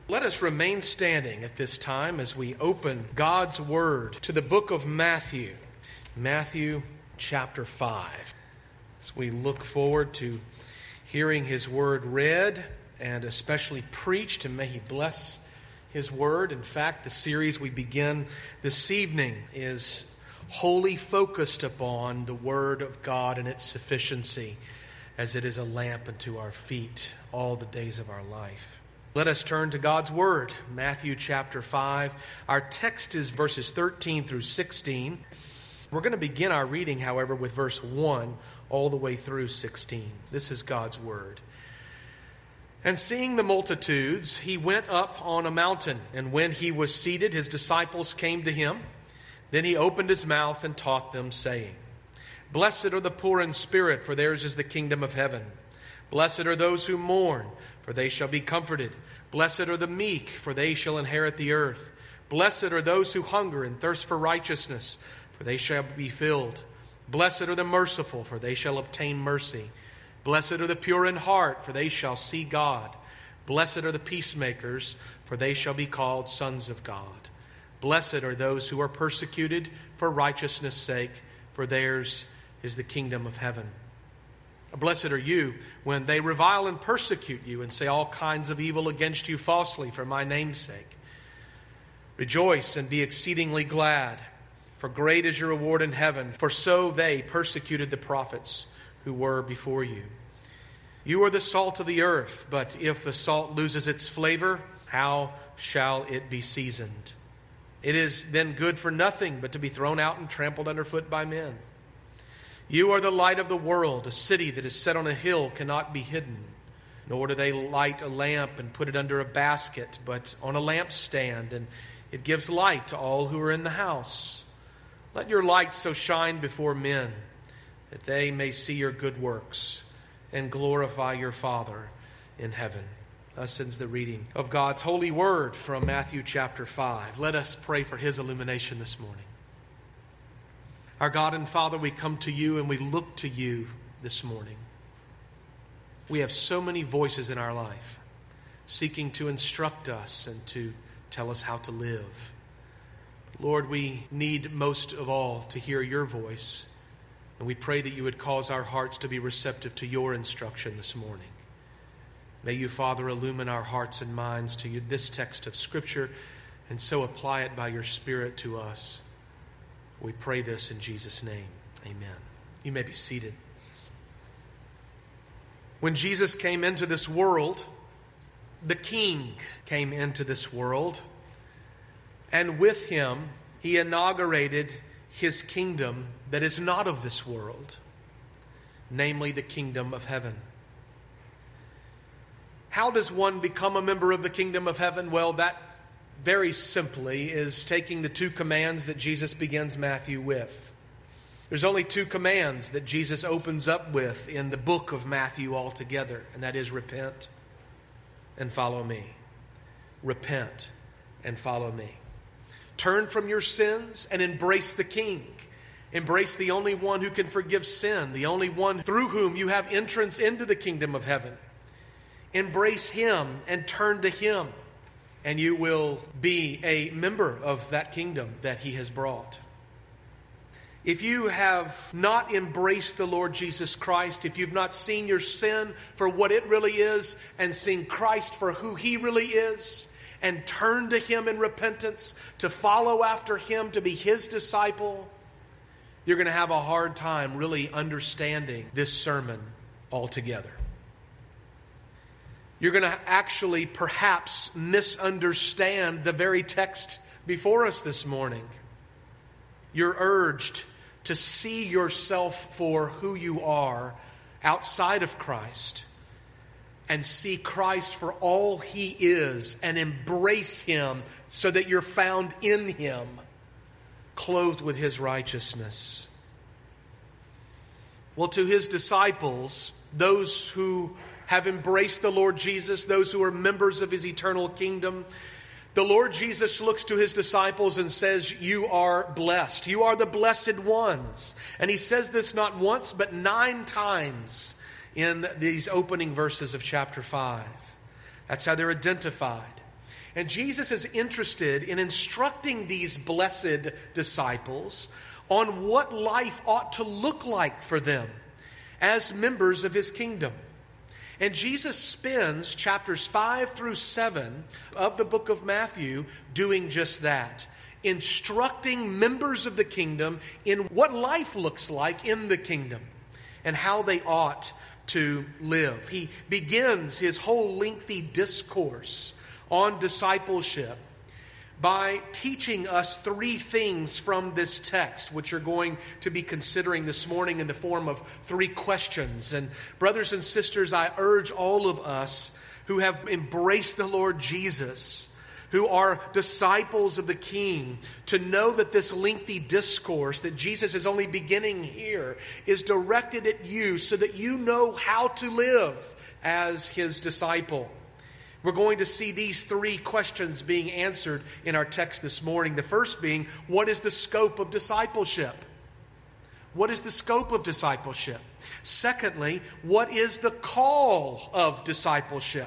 Let us remain standing at this time as we open God's Word to the book of Matthew. Matthew chapter 5. As we look forward to hearing His Word read and especially preached, and may He bless His Word. In fact, the series we begin this evening is wholly focused upon the Word of God and its sufficiency, as it is a lamp unto our feet all the days of our life. Let us turn to God's Word, Matthew chapter 5. Our text is verses 13 through 16. We're going to begin our reading, however, with verse 1 all the way through 16. This is God's Word. And seeing the multitudes, he went up on a mountain, and when he was seated, his disciples came to him. Then he opened his mouth and taught them, saying, Blessed are the poor in spirit, for theirs is the kingdom of heaven. Blessed are those who mourn, for they shall be comforted. Blessed are the meek, for they shall inherit the earth. Blessed are those who hunger and thirst for righteousness, for they shall be filled. Blessed are the merciful, for they shall obtain mercy. Blessed are the pure in heart, for they shall see God. Blessed are the peacemakers, for they shall be called sons of God. Blessed are those who are persecuted for righteousness' sake, for theirs is the kingdom of heaven. Blessed are you when they revile and persecute you and say all kinds of evil against you falsely for my name's sake. Rejoice and be exceedingly glad, for great is your reward in heaven, for so they persecuted the prophets who were before you. You are the salt of the earth, but if the salt loses its flavor, how shall it be seasoned? It is then good for nothing but to be thrown out and trampled underfoot by men. You are the light of the world. A city that is set on a hill cannot be hidden. Nor do they light a lamp and put it under a basket, but on a lampstand, and it gives light to all who are in the house. Let your light so shine before men that they may see your good works and glorify your Father in heaven. Thus ends the reading of God's holy word from Matthew chapter 5. Let us pray for His illumination this morning. Our God and Father, we come to you and we look to you this morning. We have so many voices in our life seeking to instruct us and to tell us how to live. Lord, we need most of all to hear your voice, and we pray that you would cause our hearts to be receptive to your instruction this morning. May you, Father, illumine our hearts and minds to this text of Scripture, and so apply it by your Spirit to us. We pray this in Jesus' name. Amen. You may be seated. When Jesus came into this world, the King came into this world, and with him, he inaugurated his kingdom that is not of this world, namely the kingdom of heaven. How does one become a member of the kingdom of heaven? Well, that very simply is taking the two commands that Jesus begins Matthew with. There's only two commands that Jesus opens up with in the book of Matthew altogether, and that is repent and follow me. Repent and follow me. Turn from your sins and embrace the King. Embrace the only one who can forgive sin, the only one through whom you have entrance into the kingdom of heaven. Embrace Him and turn to Him, and you will be a member of that kingdom that He has brought. If you have not embraced the Lord Jesus Christ, if you've not seen your sin for what it really is and seen Christ for who He really is, and turned to Him in repentance to follow after Him, to be His disciple, you're going to have a hard time really understanding this sermon altogether. You're going to actually perhaps misunderstand the very text before us this morning. You're urged to see yourself for who you are outside of Christ and see Christ for all He is and embrace Him so that you're found in Him, clothed with His righteousness. Well, to His disciples, those who have embraced the Lord Jesus, those who are members of His eternal kingdom, the Lord Jesus looks to His disciples and says, you are blessed. You are the blessed ones. And He says this not once, but 9 times in these opening verses of chapter 5. That's how they're identified. And Jesus is interested in instructing these blessed disciples on what life ought to look like for them as members of his kingdom. And Jesus spends chapters 5 through 7 of the book of Matthew doing just that, instructing members of the kingdom in what life looks like in the kingdom and how they ought to live. He begins his whole lengthy discourse on discipleship by teaching us three things from this text, which you're going to be considering this morning in the form of three questions. And brothers and sisters, I urge all of us who have embraced the Lord Jesus, who are disciples of the King, to know that this lengthy discourse that Jesus is only beginning here is directed at you so that you know how to live as his disciple. We're going to see these three questions being answered in our text this morning. The first being, what is the scope of discipleship? What is the scope of discipleship? Secondly, what is the call of discipleship?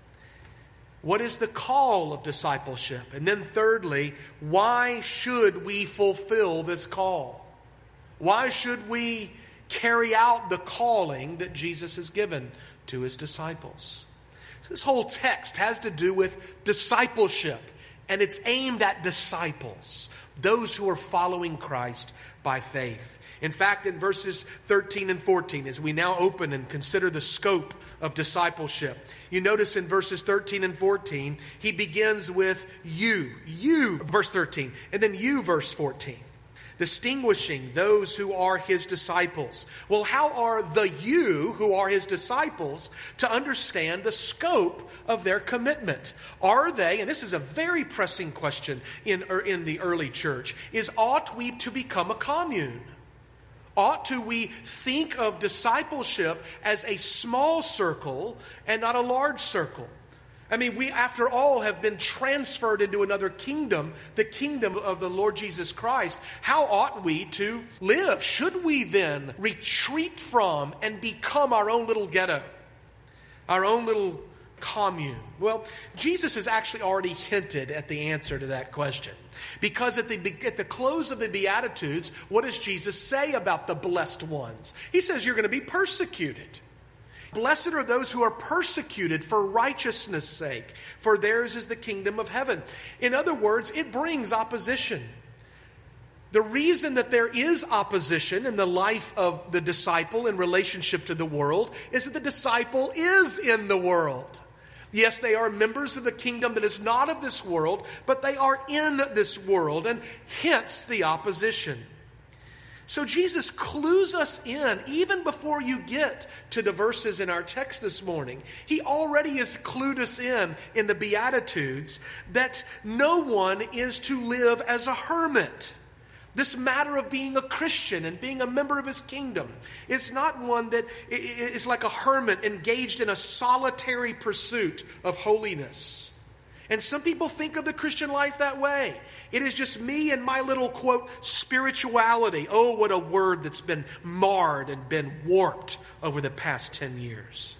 What is the call of discipleship? And then thirdly, why should we fulfill this call? Why should we carry out the calling that Jesus has given to his disciples? So this whole text has to do with discipleship, and it's aimed at disciples, those who are following Christ by faith. In fact, in verses 13 and 14, as we now open and consider the scope of discipleship, you notice in verses 13 and 14, he begins with you, verse 13, and then you, verse 14. Distinguishing those who are his disciples. Well, how are the you who are his disciples to understand the scope of their commitment? Are they, and this is a very pressing question in the early church, ought we to become a commune? Ought we think of discipleship as a small circle and not a large circle? I mean, we, after all, have been transferred into another kingdom, the kingdom of the Lord Jesus Christ. How ought we to live? Should we then retreat from and become our own little ghetto, our own little commune? Well, Jesus has actually already hinted at the answer to that question. Because at the close of the Beatitudes, what does Jesus say about the blessed ones? He says you're going to be persecuted. Blessed are those who are persecuted for righteousness' sake, for theirs is the kingdom of heaven. In other words, it brings opposition. The reason that there is opposition in the life of the disciple in relationship to the world is that the disciple is in the world. Yes, they are members of the kingdom that is not of this world, but they are in this world, and hence the opposition. So Jesus clues us in, even before you get to the verses in our text this morning. He already has clued us in the Beatitudes, that no one is to live as a hermit. This matter of being a Christian and being a member of his kingdom is not one that is like a hermit engaged in a solitary pursuit of holiness. And some people think of the Christian life that way. It is just me and my little, quote, spirituality. Oh, what a word that's been marred and been warped over the past 10 years.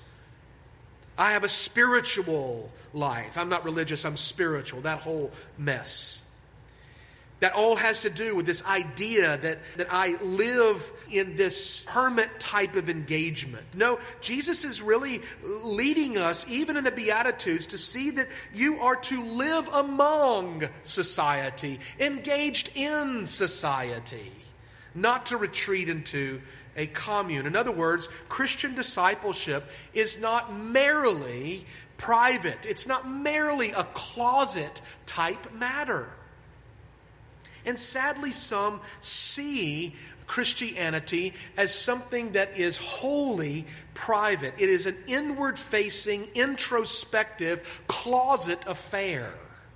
I have a spiritual life. I'm not religious, I'm spiritual. That whole mess. That all has to do with this idea that I live in this hermit type of engagement. No, Jesus is really leading us, even in the Beatitudes, to see that you are to live among society, engaged in society, not to retreat into a commune. In other words, Christian discipleship is not merely private. It's not merely a closet type matter. And sadly, some see Christianity as something that is wholly private. It is an inward-facing, introspective, closet affair.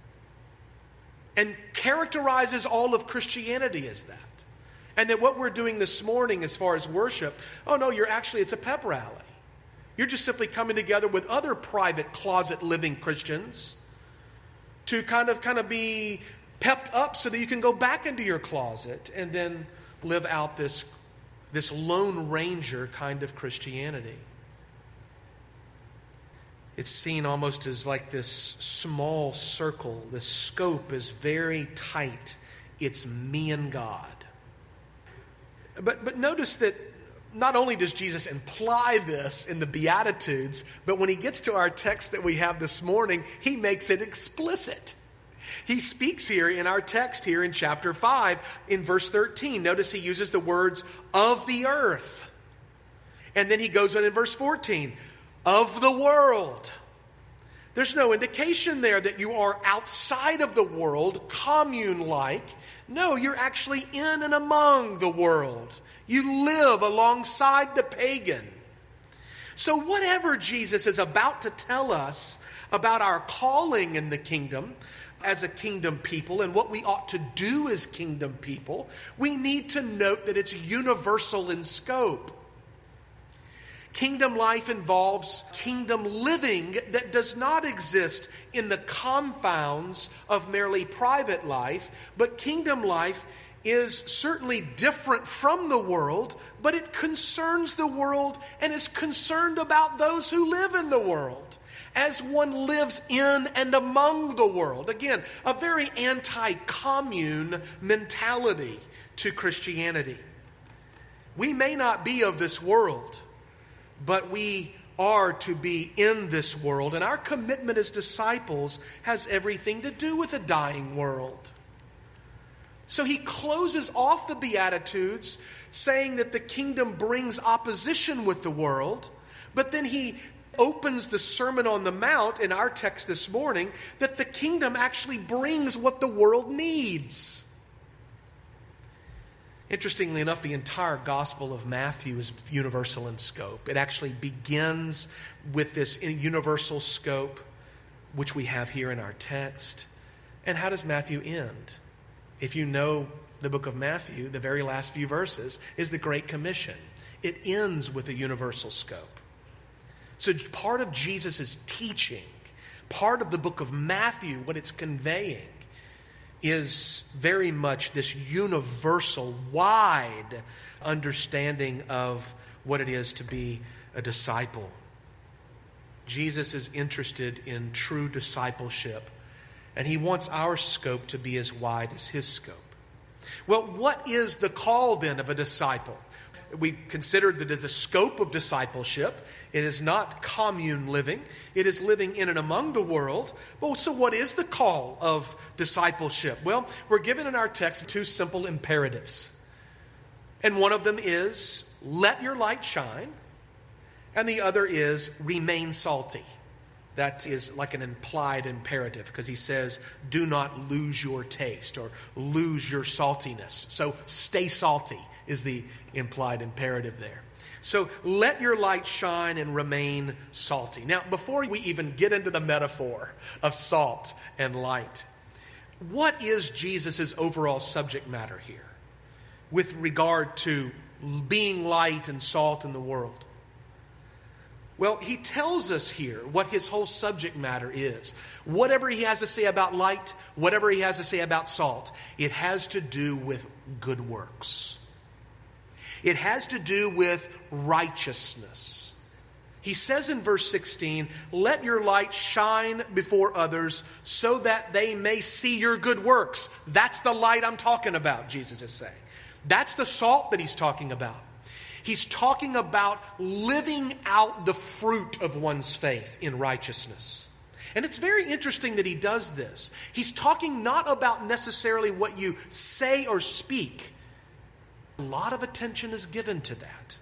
And characterizes all of Christianity as that. And that what we're doing this morning as far as worship, oh no, it's a pep rally. You're just simply coming together with other private, closet-living Christians to kind of be pepped up so that you can go back into your closet and then live out this Lone Ranger kind of Christianity. It's seen almost as like this small circle. The scope is very tight. It's me and God. But notice that not only does Jesus imply this in the Beatitudes, but when he gets to our text that we have this morning, he makes it explicit. He speaks here in our text here in chapter 5, in verse 13. Notice he uses the words, of the earth. And then he goes on in verse 14, of the world. There's no indication there that you are outside of the world, commune-like. No, you're actually in and among the world. You live alongside the pagan. So whatever Jesus is about to tell us about our calling in the kingdom as a kingdom people and what we ought to do as kingdom people, we need to note that it's universal in scope. Kingdom life involves kingdom living that does not exist in the confounds of merely private life, but kingdom life is certainly different from the world, but it concerns the world and is concerned about those who live in the world, as one lives in and among the world. Again, a very anti-commune mentality to Christianity. We may not be of this world, but we are to be in this world, and our commitment as disciples has everything to do with a dying world. So he closes off the Beatitudes saying that the kingdom brings opposition with the world, but then he opens the Sermon on the Mount in our text this morning that the kingdom actually brings what the world needs. Interestingly enough, the entire Gospel of Matthew is universal in scope. It actually begins with this universal scope, which we have here in our text. And how does Matthew end? If you know the book of Matthew, the very last few verses is the Great Commission. It ends with a universal scope. So part of Jesus' teaching, part of the book of Matthew, what it's conveying, is very much this universal, wide understanding of what it is to be a disciple. Jesus is interested in true discipleship, and he wants our scope to be as wide as his scope. Well, what is the call then of a disciple? We considered that as a scope of discipleship, it is not commune living. It is living in and among the world. Well, so what is the call of discipleship? Well, we're given in our text two simple imperatives. And one of them is, let your light shine. And the other is, remain salty. That is like an implied imperative because he says, do not lose your taste or lose your saltiness. So stay salty is the implied imperative there. So let your light shine and remain salty. Now, before we even get into the metaphor of salt and light, what is Jesus' overall subject matter here with regard to being light and salt in the world? Well, he tells us here what his whole subject matter is. Whatever he has to say about light, whatever he has to say about salt, it has to do with good works. It has to do with righteousness. He says in verse 16, let your light shine before others so that they may see your good works. That's the light I'm talking about, Jesus is saying. That's the salt that he's talking about. He's talking about living out the fruit of one's faith in righteousness. And it's very interesting that he does this. He's talking not about necessarily what you say or speak. A lot of attention is given to that.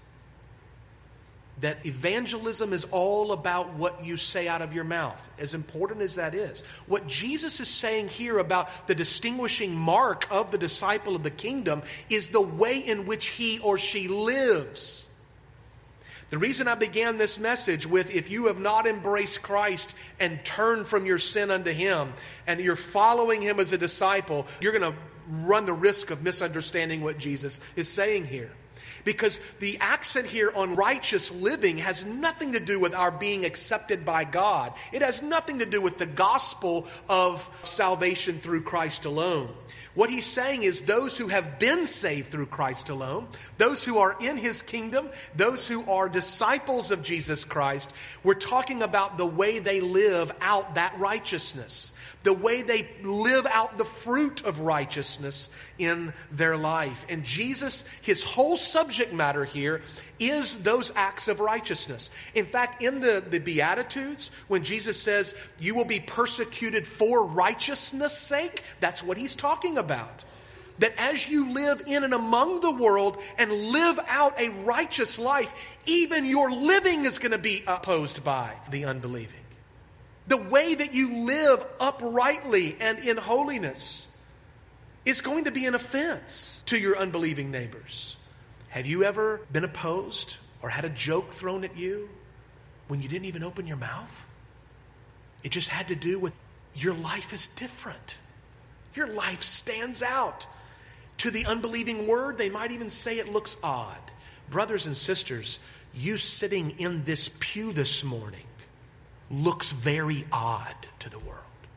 That evangelism is all about what you say out of your mouth, as important as that is. What Jesus is saying here about the distinguishing mark of the disciple of the kingdom is the way in which he or she lives. The reason I began this message with, if you have not embraced Christ and turned from your sin unto him, and you're following him as a disciple, you're going to run the risk of misunderstanding what Jesus is saying here. Because the accent here on righteous living has nothing to do with our being accepted by God. It has nothing to do with the gospel of salvation through Christ alone. What he's saying is those who have been saved through Christ alone, those who are in his kingdom, those who are disciples of Jesus Christ, we're talking about the way they live out that righteousness, the way they live out the fruit of righteousness in their life. And Jesus, his whole subject matter here is those acts of righteousness. In fact, in the Beatitudes, when Jesus says, you will be persecuted for righteousness' sake, that's what he's talking about. That as you live in and among the world and live out a righteous life, even your living is going to be opposed by the unbelieving. The way that you live uprightly and in holiness is going to be an offense to your unbelieving neighbors. Have you ever been opposed or had a joke thrown at you when you didn't even open your mouth? It just had to do with your life is different. Your life stands out. To the unbelieving word, they might even say it looks odd. Brothers and sisters, you sitting in this pew this morning looks very odd to the world.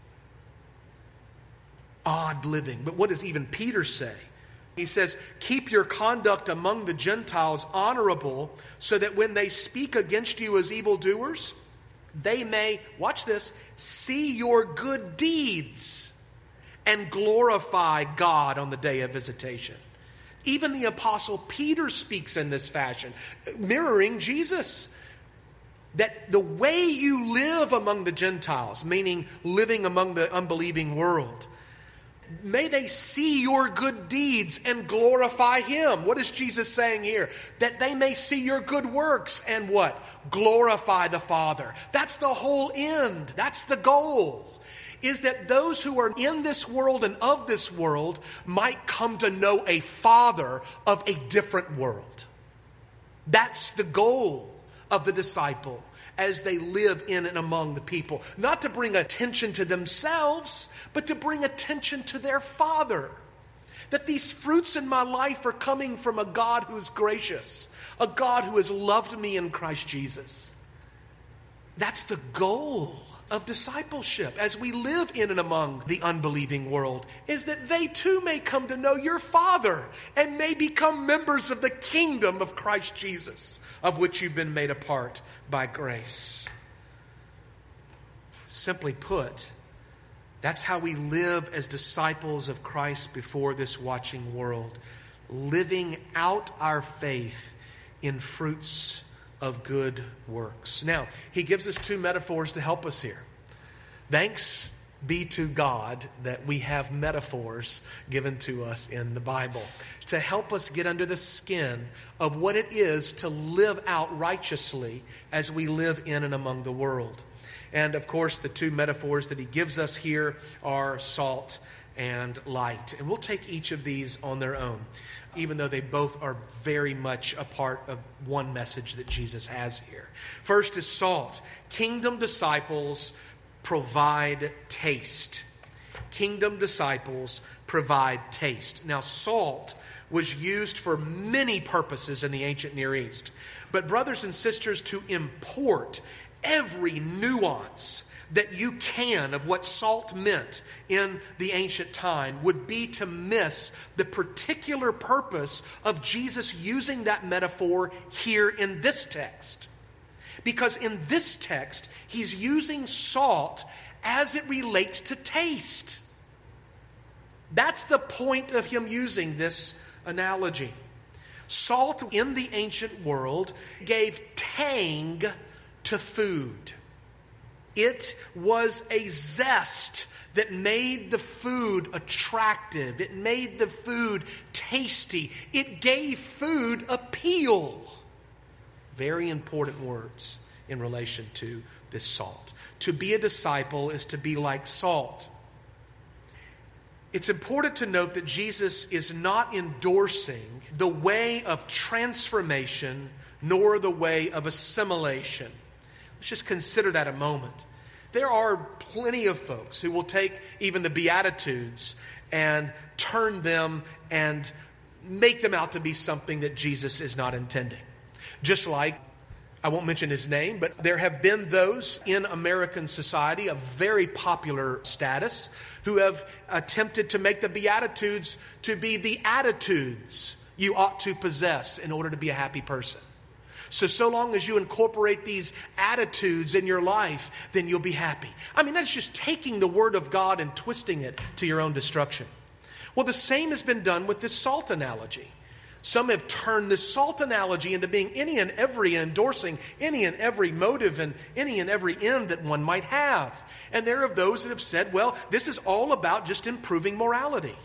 Odd living. But what does even Peter say? He says, keep your conduct among the Gentiles honorable, so that when they speak against you as evildoers, they may, watch this, see your good deeds and glorify God on the day of visitation. Even the Apostle Peter speaks in this fashion, mirroring Jesus. That the way you live among the Gentiles, meaning living among the unbelieving world, may they see your good deeds and glorify him. What is Jesus saying here? That they may see your good works and what? Glorify the Father. That's the whole end. That's the goal. Is that those who are in this world and of this world might come to know a Father of a different world. That's the goal of the disciple as they live in and among the people. Not to bring attention to themselves, but to bring attention to their Father. That these fruits in my life are coming from a God who is gracious, a God who has loved me in Christ Jesus. That's the goal of discipleship as we live in and among the unbelieving world, is that they too may come to know your Father and may become members of the kingdom of Christ Jesus, of which you've been made a part by grace. Simply put, that's how we live as disciples of Christ before this watching world, living out our faith in fruits of good works. Now, he gives us two metaphors to help us here. Thanks be to God that we have metaphors given to us in the Bible to help us get under the skin of what it is to live out righteously as we live in and among the world. And of course, the two metaphors that he gives us here are salt and light. And we'll take each of these on their own, even though they both are very much a part of one message that Jesus has here. First is salt. Kingdom disciples provide taste. Kingdom disciples provide taste. Now, salt was used for many purposes in the ancient Near East. But brothers and sisters, to import every nuance that you can of what salt meant in the ancient time would be to miss the particular purpose of Jesus using that metaphor here in this text. Because in this text, he's using salt as it relates to taste. That's the point of him using this analogy. Salt in the ancient world gave tang to food. It was a zest that made the food attractive. It made the food tasty. It gave food appeal. Very important words in relation to this salt. To be a disciple is to be like salt. It's important to note that Jesus is not endorsing the way of transformation nor the way of assimilation. Let's just consider that a moment. There are plenty of folks who will take even the Beatitudes and turn them and make them out to be something that Jesus is not intending. Just like, I won't mention his name, but there have been those in American society of very popular status who have attempted to make the Beatitudes to be the attitudes you ought to possess in order to be a happy person. So long as you incorporate these attitudes in your life, then you'll be happy. I mean, that's just taking the Word of God and twisting it to your own destruction. Well, the same has been done with this salt analogy. Some have turned this salt analogy into being any and every, endorsing any and every motive and any and every end that one might have. And there are those that have said, well, this is all about just improving morality.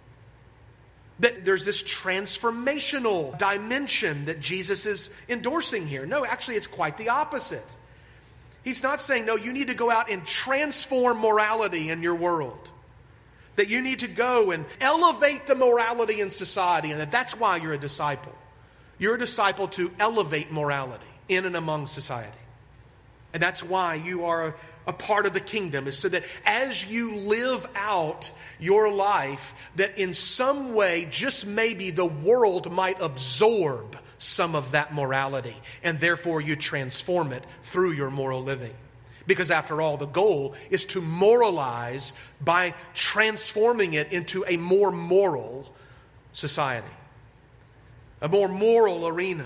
That there's this transformational dimension that Jesus is endorsing here. No, actually, it's quite the opposite. He's not saying, no, you need to go out and transform morality in your world. That you need to go and elevate the morality in society, and that's why you're a disciple. You're a disciple to elevate morality in and among society. And that's why you are a part of the kingdom, is so that as you live out your life, that in some way, just maybe the world might absorb some of that morality, and therefore you transform it through your moral living. Because after all, the goal is to moralize by transforming it into a more moral society, a more moral arena.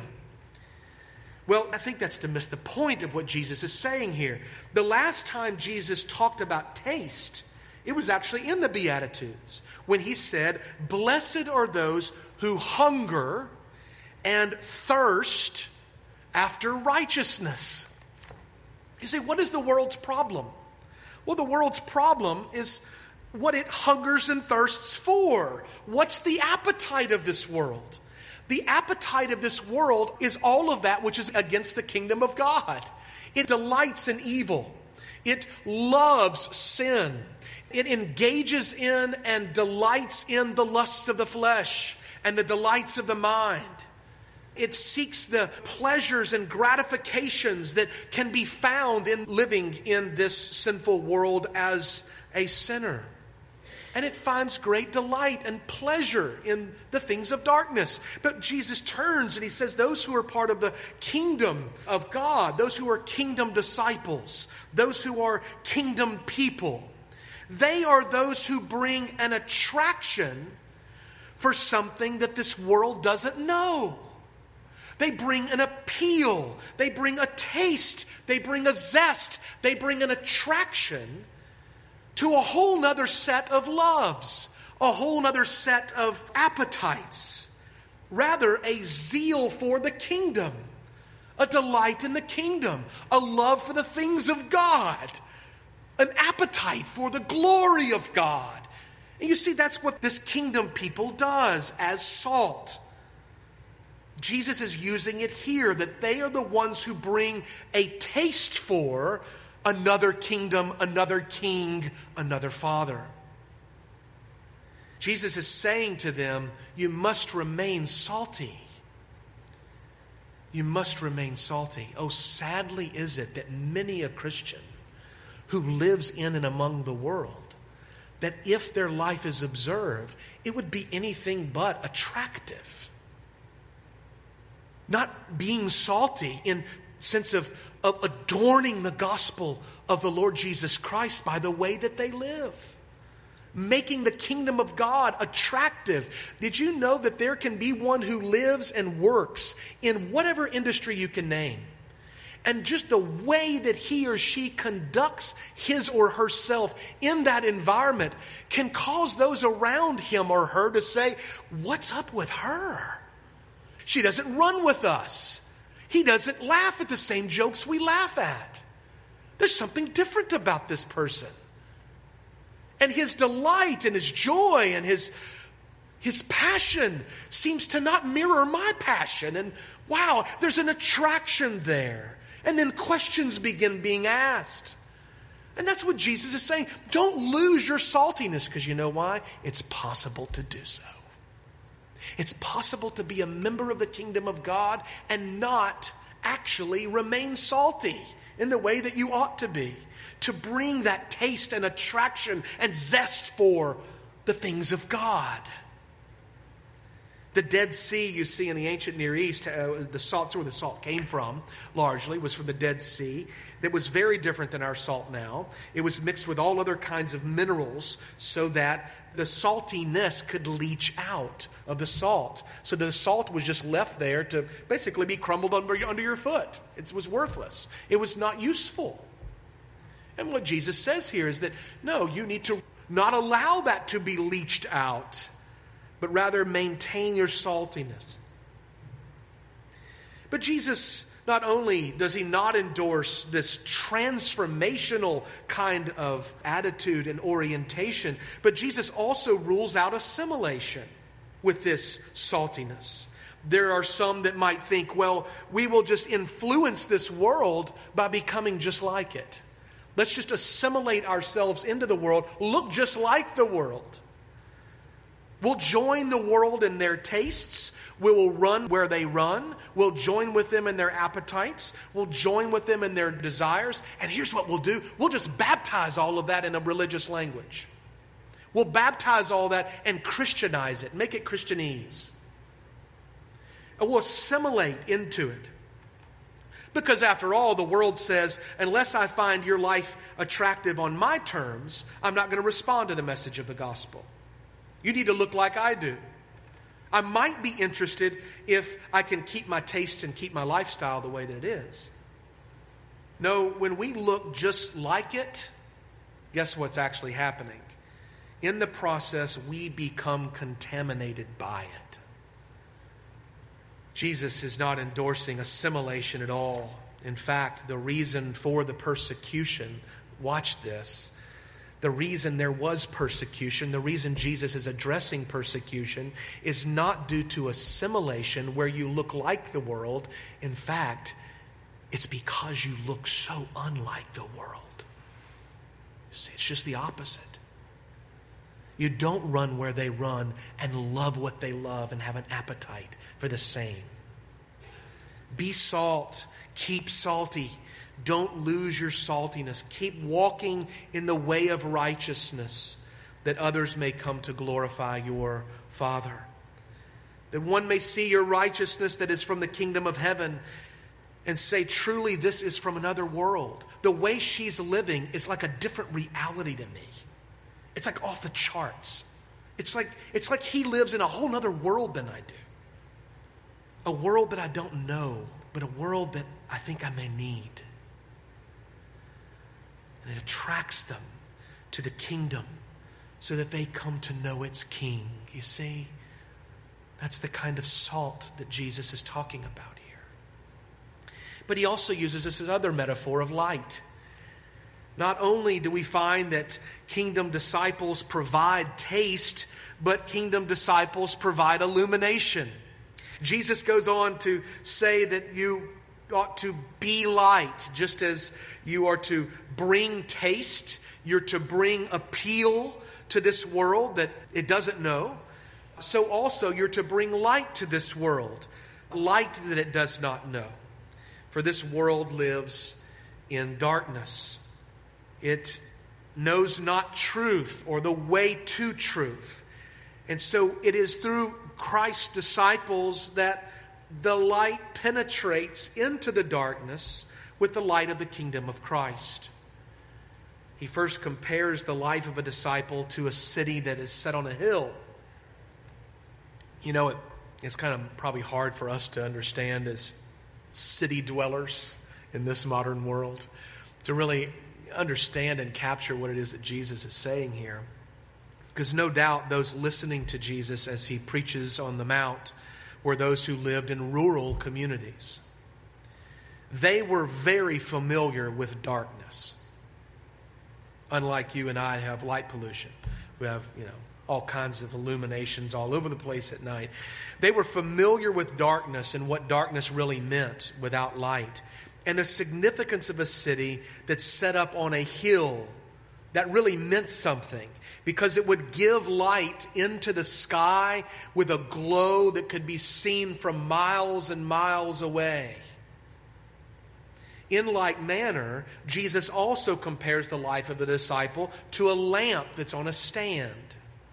Well, I think that's to miss the point of what Jesus is saying here. The last time Jesus talked about taste, it was actually in the Beatitudes, when he said, "Blessed are those who hunger and thirst after righteousness." You say, what is the world's problem? Well, the world's problem is what it hungers and thirsts for. What's the appetite of this world? The appetite of this world is all of that which is against the kingdom of God. It delights in evil. It loves sin. It engages in and delights in the lusts of the flesh and the delights of the mind. It seeks the pleasures and gratifications that can be found in living in this sinful world as a sinner. And it finds great delight and pleasure in the things of darkness. But Jesus turns and he says, those who are part of the kingdom of God, those who are kingdom disciples, those who are kingdom people, they are those who bring an attraction for something that this world doesn't know. They bring an appeal. They bring a taste. They bring a zest. They bring an attraction to a whole nother set of loves, a whole nother set of appetites. Rather, a zeal for the kingdom, a delight in the kingdom, a love for the things of God, an appetite for the glory of God. And you see, that's what this kingdom people does as salt. Jesus is using it here, that they are the ones who bring a taste for another kingdom, another king, another father. Jesus is saying to them, you must remain salty. You must remain salty. Oh, sadly is it that many a Christian who lives in and among the world, that if their life is observed, it would be anything but attractive. Not being salty in sense of adorning the gospel of the Lord Jesus Christ by the way that they live. Making the kingdom of God attractive. Did you know that there can be one who lives and works in whatever industry you can name, and just the way that he or she conducts his or herself in that environment can cause those around him or her to say, what's up with her? She doesn't run with us. He doesn't laugh at the same jokes we laugh at. There's something different about this person. And his delight and his joy and his passion seems to not mirror my passion. And wow, there's an attraction there. And then questions begin being asked. And that's what Jesus is saying. Don't lose your saltiness, because you know why? It's possible to do so. It's possible to be a member of the kingdom of God and not actually remain salty in the way that you ought to be. To bring that taste and attraction and zest for the things of God. The Dead Sea, you see, in the ancient Near East, the salt, that's where the salt came from, largely, was from the Dead Sea. That was very different than our salt now. It was mixed with all other kinds of minerals so that the saltiness could leach out of the salt. So the salt was just left there to basically be crumbled under your foot. It was worthless. It was not useful. And what Jesus says here is that, no, you need to not allow that to be leached out, but rather maintain your saltiness. But Jesus, not only does he not endorse this transformational kind of attitude and orientation, but Jesus also rules out assimilation with this saltiness. There are some that might think, well, we will just influence this world by becoming just like it. Let's just assimilate ourselves into the world, look just like the world. We'll join the world in their tastes. We will run where they run. We'll join with them in their appetites. We'll join with them in their desires. And here's what we'll do. We'll just baptize all of that in a religious language. We'll baptize all that and Christianize it, make it Christianese. And we'll assimilate into it. Because after all, the world says, unless I find your life attractive on my terms, I'm not going to respond to the message of the gospel. You need to look like I do. I might be interested if I can keep my tastes and keep my lifestyle the way that it is. No, when we look just like it, guess what's actually happening? In the process, we become contaminated by it. Jesus is not endorsing assimilation at all. In fact, the reason for the persecution, watch this, the reason there was persecution, the reason Jesus is addressing persecution is not due to assimilation where you look like the world. In fact, it's because you look so unlike the world. You see, it's just the opposite. You don't run where they run and love what they love and have an appetite for the same. Be salt. Keep salty. Don't lose your saltiness. Keep walking in the way of righteousness that others may come to glorify your Father. That one may see your righteousness that is from the kingdom of heaven and say, truly, this is from another world. The way she's living is like a different reality to me. It's like off the charts. It's like he lives in a whole other world than I do. A world that I don't know, but a world that I think I may need. And it attracts them to the kingdom so that they come to know its king. You see, that's the kind of salt that Jesus is talking about here. But he also uses this as other metaphor of light. Not only do we find that kingdom disciples provide taste, but kingdom disciples provide illumination. Jesus goes on to say that you ought to be light, just as you are to bring taste, you're to bring appeal to this world that it doesn't know. So also you're to bring light to this world, light that it does not know. For this world lives in darkness. It knows not truth or the way to truth. And so it is through Christ's disciples that the light penetrates into the darkness with the light of the kingdom of Christ. He first compares the life of a disciple to a city that is set on a hill. You know, it's kind of probably hard for us to understand as city dwellers in this modern world to really understand and capture what it is that Jesus is saying here. Because no doubt those listening to Jesus as he preaches on the Mount were those who lived in rural communities. They were very familiar with darkness. Unlike you and I have light pollution. We have, all kinds of illuminations all over the place at night. They were familiar with darkness and what darkness really meant without light. And the significance of a city that's set up on a hill that really meant something, because it would give light into the sky with a glow that could be seen from miles and miles away. In like manner, Jesus also compares the life of the disciple to a lamp that's on a stand.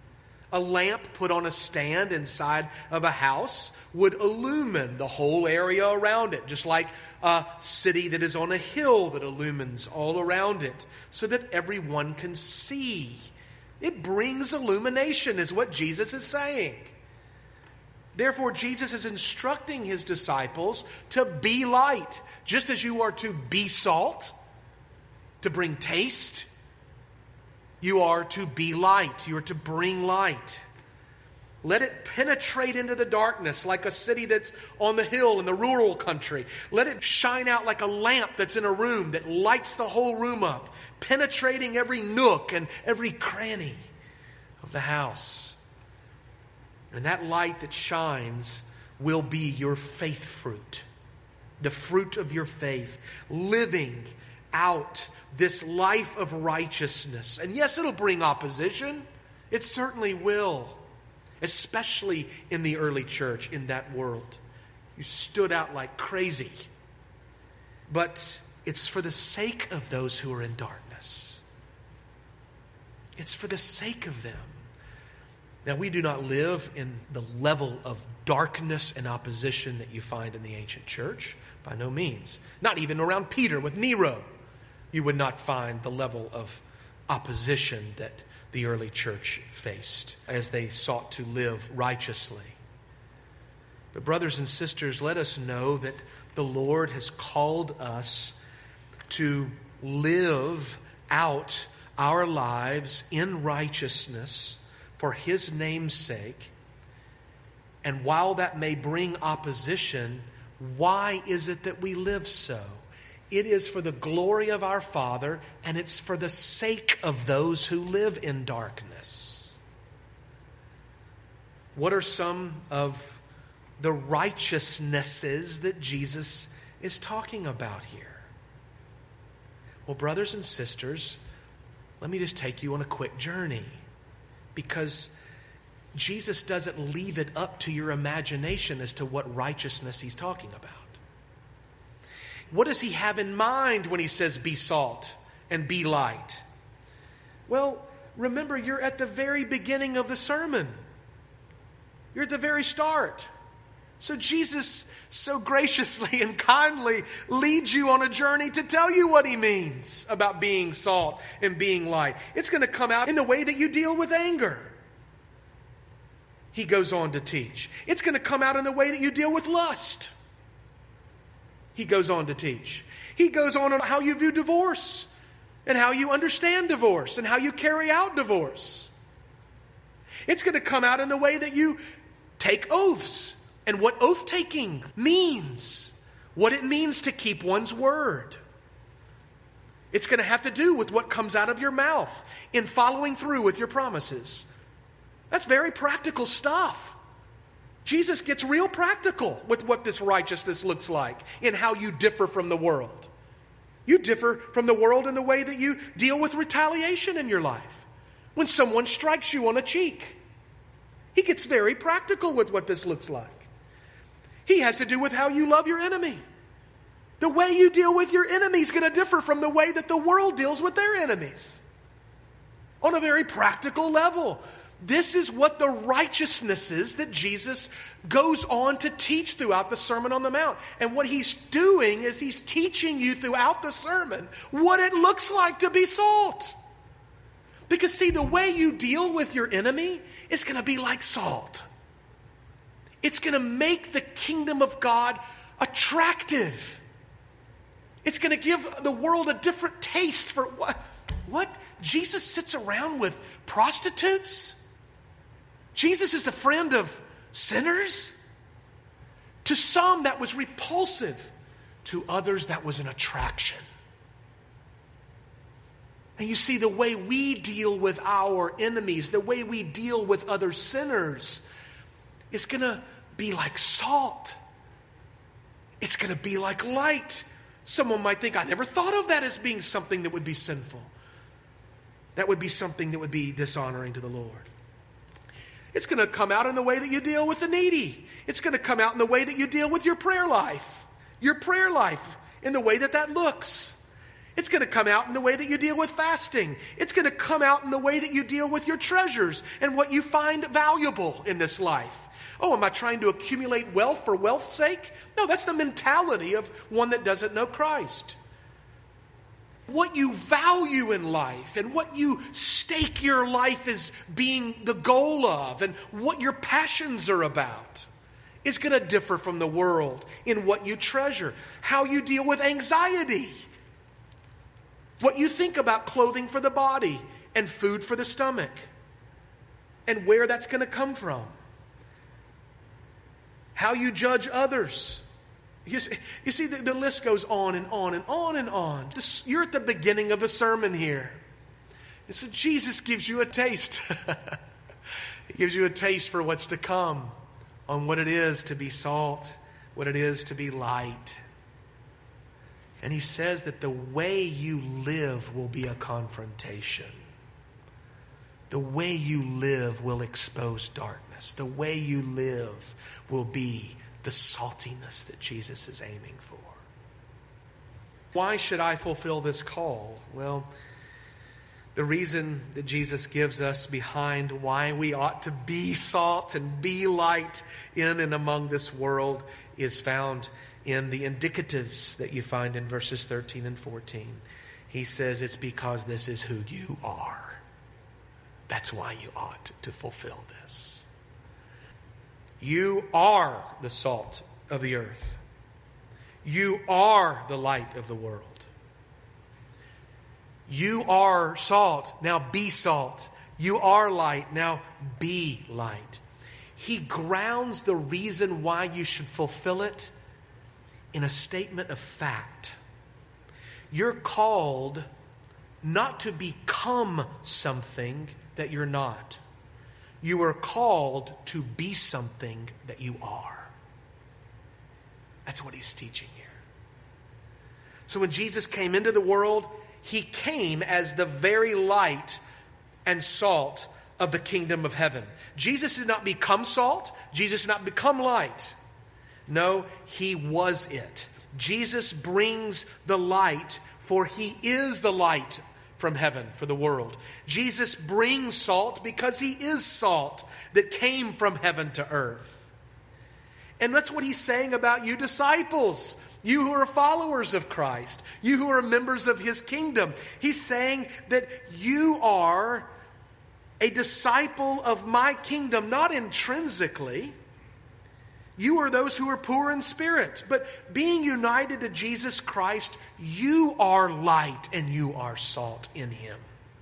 A lamp put on a stand inside of a house would illumine the whole area around it, just like a city that is on a hill that illumines all around it, so that everyone can see. It brings illumination, is what Jesus is saying. Therefore, Jesus is instructing his disciples to be light, just as you are to be salt, to bring taste. You are to be light. You are to bring light. Let it penetrate into the darkness like a city that's on the hill in the rural country. Let it shine out like a lamp that's in a room that lights the whole room up, penetrating every nook and every cranny of the house. And that light that shines will be your faith fruit, the fruit of your faith, living out this life of righteousness. And yes, it'll bring opposition. It certainly will, especially in the early church, in that world. You stood out like crazy. But it's for the sake of those who are in darkness. It's for the sake of them. Now, we do not live in the level of darkness and opposition that you find in the ancient church. By no means. Not even around Peter with Nero. You would not find the level of opposition that the early church faced as they sought to live righteously. But brothers and sisters, let us know that the Lord has called us to live out our lives in righteousness for his name's sake. And while that may bring opposition, why is it that we live so? It is for the glory of our Father, and it's for the sake of those who live in darkness. What are some of the righteousnesses that Jesus is talking about here? Well, brothers and sisters, let me just take you on a quick journey, because Jesus doesn't leave it up to your imagination as to what righteousness he's talking about. What does he have in mind when he says be salt and be light? Well, remember, you're at the very beginning of the sermon. You're at the very start. So Jesus so graciously and kindly leads you on a journey to tell you what he means about being salt and being light. It's going to come out in the way that you deal with anger. He goes on to teach. It's going to come out in the way that you deal with lust. He goes on to teach. He goes on how you view divorce and how you understand divorce and how you carry out divorce. It's going to come out in the way that you take oaths and what oath-taking means, what it means to keep one's word. It's going to have to do with what comes out of your mouth in following through with your promises. That's very practical stuff. Jesus gets real practical with what this righteousness looks like in how you differ from the world. You differ from the world in the way that you deal with retaliation in your life. When someone strikes you on a cheek, he gets very practical with what this looks like. He has to do with how you love your enemy. The way you deal with your enemy is going to differ from the way that the world deals with their enemies. On a very practical level. This is what the righteousness is that Jesus goes on to teach throughout the Sermon on the Mount. And what he's doing is he's teaching you throughout the sermon what it looks like to be salt. Because see, the way you deal with your enemy is going to be like salt. It's going to make the kingdom of God attractive. It's going to give the world a different taste for what? Jesus sits around with prostitutes? Jesus is the friend of sinners? To some that was repulsive. To others that was an attraction. And you see, the way we deal with our enemies, the way we deal with other sinners, is going to be like salt. It's going to be like light. Someone might think, I never thought of that as being something that would be sinful. That would be something that would be dishonoring to the Lord. It's going to come out in the way that you deal with the needy. It's going to come out in the way that you deal with your prayer life. Your prayer life, in the way that looks. It's going to come out in the way that you deal with fasting. It's going to come out in the way that you deal with your treasures and what you find valuable in this life. Oh, am I trying to accumulate wealth for wealth's sake? No, that's the mentality of one that doesn't know Christ. What you value in life and what you stake your life as being the goal of and what your passions are about is going to differ from the world in what you treasure, how you deal with anxiety, what you think about clothing for the body and food for the stomach, and where that's going to come from. How you judge others. You see, the list goes on and on and on and on. You're at the beginning of a sermon here. And so Jesus gives you a taste. He gives you a taste for what's to come, on what it is to be salt, what it is to be light. And he says that the way you live will be a confrontation. The way you live will expose darkness. The way you live will be the saltiness that Jesus is aiming for. Why should I fulfill this call? Well, the reason that Jesus gives us behind why we ought to be salt and be light in and among this world is found in the indicatives that you find in verses 13 and 14. He says it's because this is who you are. That's why you ought to fulfill this. You are the salt of the earth. You are the light of the world. You are salt, now be salt. You are light, now be light. He grounds the reason why you should fulfill it in a statement of fact. You're called not to become something that you're not. You are called to be something that you are. That's what he's teaching here. So when Jesus came into the world, he came as the very light and salt of the kingdom of heaven. Jesus did not become salt. Jesus did not become light. No, he was it. Jesus brings the light, for he is the light from heaven for the world. Jesus brings salt because he is salt that came from heaven to earth. And that's what he's saying about you disciples, you who are followers of Christ, you who are members of his kingdom. He's saying that you are a disciple of my kingdom, not intrinsically. You are those who are poor in spirit. But being united to Jesus Christ, you are light and you are salt in him.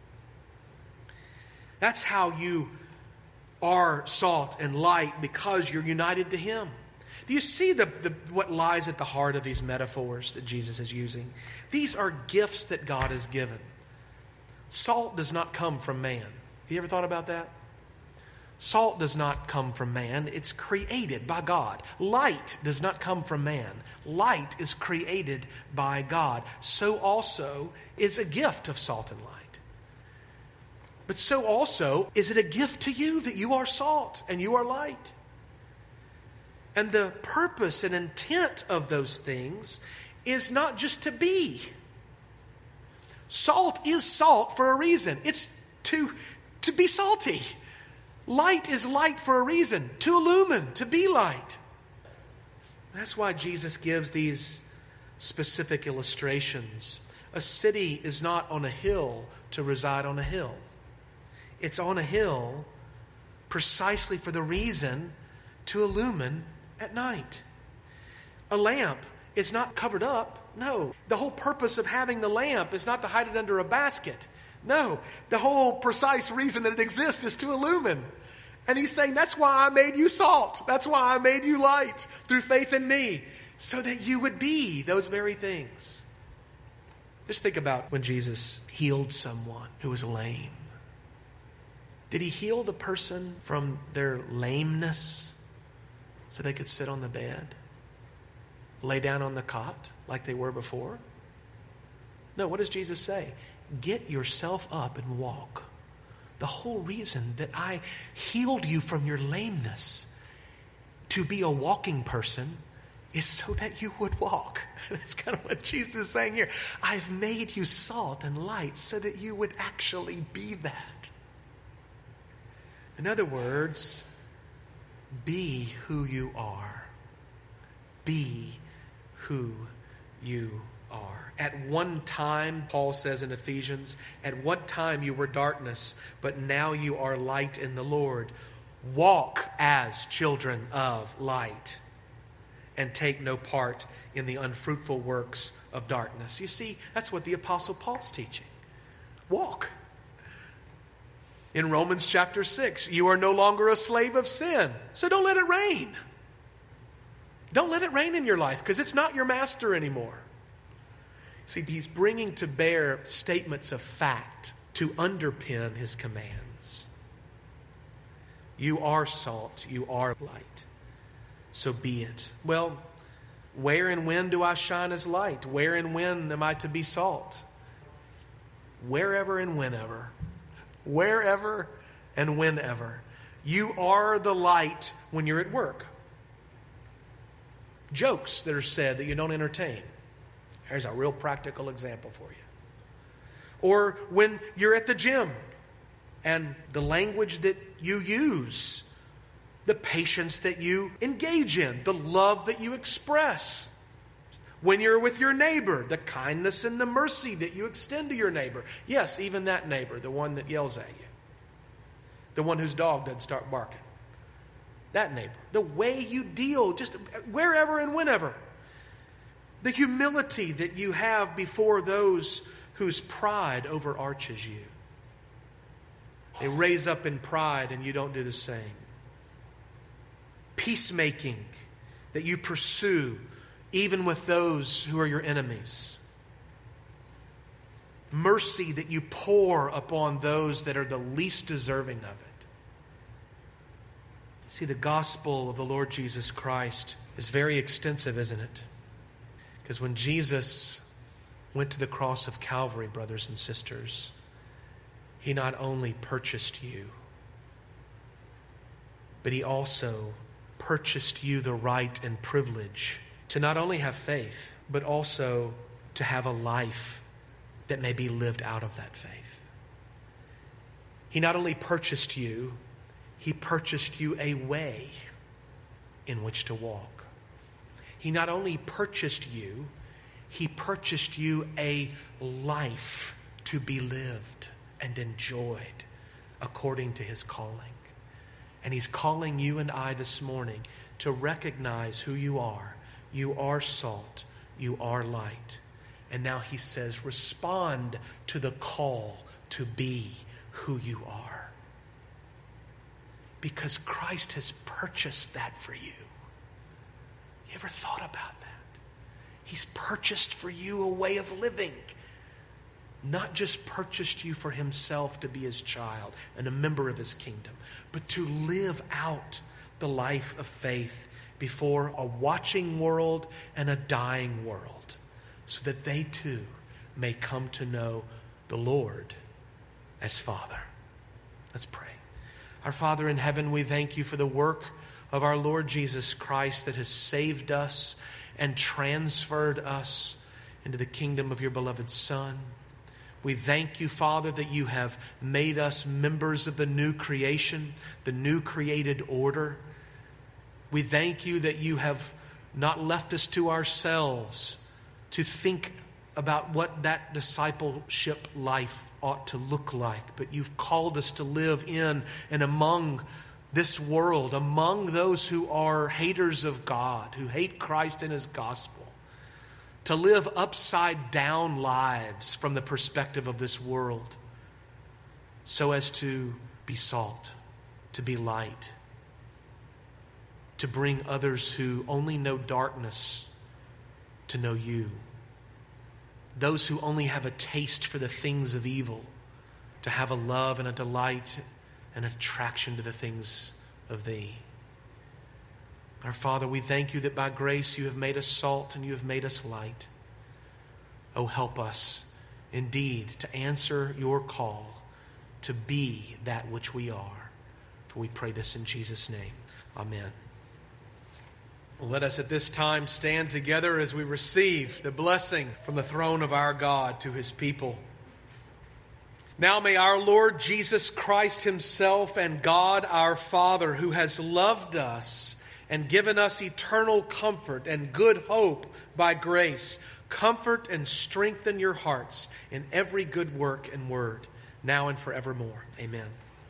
That's how you are salt and light, because you're united to him. Do you see what lies at the heart of these metaphors that Jesus is using? These are gifts that God has given. Salt does not come from man. You ever thought about that? Salt does not come from man. It's created by God. Light does not come from man. Light is created by God. So also is a gift of salt and light. But so also is it a gift to you that you are salt and you are light. And the purpose and intent of those things is not just to be. Salt is salt for a reason. It's to be salty. Light is light for a reason, to illumine, to be light. That's why Jesus gives these specific illustrations. A city is not on a hill to reside on a hill. It's on a hill precisely for the reason to illumine at night. A lamp is not covered up. No. The whole purpose of having the lamp is not to hide it under a basket. No. The whole precise reason that it exists is to illumine. And he's saying, that's why I made you salt. That's why I made you light through faith in me, so that you would be those very things. Just think about when Jesus healed someone who was lame. Did he heal the person from their lameness so they could sit on the bed, lay down on the cot like they were before? No, what does Jesus say? Get yourself up and walk. The whole reason that I healed you from your lameness to be a walking person is so that you would walk. That's kind of what Jesus is saying here. I've made you salt and light so that you would actually be that. In other words, be who you are. Be who you are. At one time, Paul says in Ephesians, at one time you were darkness, but now you are light in the Lord. Walk as children of light and take no part in the unfruitful works of darkness. You see, that's what the Apostle Paul's teaching. Walk. In Romans chapter 6, you are no longer a slave of sin, so don't let it reign. Don't let it reign in your life because it's not your master anymore. See, he's bringing to bear statements of fact to underpin his commands. You are salt, you are light, so be it. Well, where and when do I shine as light? Where and when am I to be salt? Wherever and whenever. Wherever and whenever. You are the light when you're at work. Jokes that are said that you don't entertain. Here's a real practical example for you. Or when you're at the gym and the language that you use, the patience that you engage in, the love that you express. When you're with your neighbor, the kindness and the mercy that you extend to your neighbor. Yes, even that neighbor, the one that yells at you. The one whose dog doesn't start barking. That neighbor. The way you deal, just wherever and whenever. The humility that you have before those whose pride overarches you. They raise up in pride and you don't do the same. Peacemaking that you pursue even with those who are your enemies. Mercy that you pour upon those that are the least deserving of it. See, the gospel of the Lord Jesus Christ is very extensive, isn't it? Because when Jesus went to the cross of Calvary, brothers and sisters, he not only purchased you, but he also purchased you the right and privilege to not only have faith, but also to have a life that may be lived out of that faith. He not only purchased you, he purchased you a way in which to walk. He not only purchased you, he purchased you a life to be lived and enjoyed according to his calling. And he's calling you and I this morning to recognize who you are. You are salt. You are light. And now he says, respond to the call to be who you are. Because Christ has purchased that for you. You ever thought about that? He's purchased for you a way of living. Not just purchased you for himself to be his child and a member of his kingdom, but to live out the life of faith before a watching world and a dying world, so that they too may come to know the Lord as Father. Let's pray. Our Father in heaven, we thank you for the work of our Lord Jesus Christ that has saved us and transferred us into the kingdom of your beloved Son. We thank you, Father, that you have made us members of the new creation, the new created order. We thank you that you have not left us to ourselves to think about what that discipleship life ought to look like, but you've called us to live in and among this world, among those who are haters of God, who hate Christ and his gospel, to live upside down lives from the perspective of this world, so as to be salt, to be light, to bring others who only know darkness to know you. Those who only have a taste for the things of evil to have a love and a delight and attraction to the things of thee. Our Father, we thank you that by grace you have made us salt and you have made us light. Oh, help us indeed to answer your call to be that which we are. For we pray this in Jesus' name. Amen. Well, let us at this time stand together as we receive the blessing from the throne of our God to his people. Now may our Lord Jesus Christ himself and God our Father, who has loved us and given us eternal comfort and good hope by grace, comfort and strengthen your hearts in every good work and word, now and forevermore. Amen.